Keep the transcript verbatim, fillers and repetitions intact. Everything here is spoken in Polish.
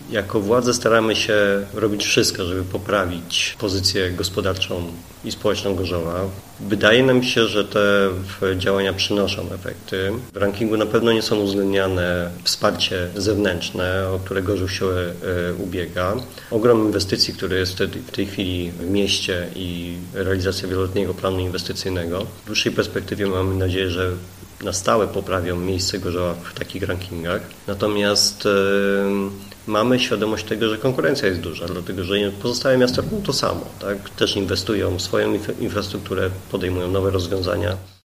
Jako władze staramy się robić wszystko, żeby poprawić pozycję gospodarczą i społeczną Gorzowa. Wydaje nam się, że te działania przynoszą efekty. W rankingu na pewno nie są uwzględniane wsparcie zewnętrzne, o które Gorzów się ubiega. Ogrom inwestycji, który jest w tej chwili w mieście i realizacja wieloletniego planu inwestycyjnego. W dłuższej perspektywie mamy nadzieję, że na stałe poprawią miejsce Gorzowa w takich rankingach. Natomiast yy, mamy świadomość tego, że konkurencja jest duża, dlatego że pozostałe miasta robią to samo. Tak? Też inwestują w swoją infrastrukturę, podejmują nowe rozwiązania.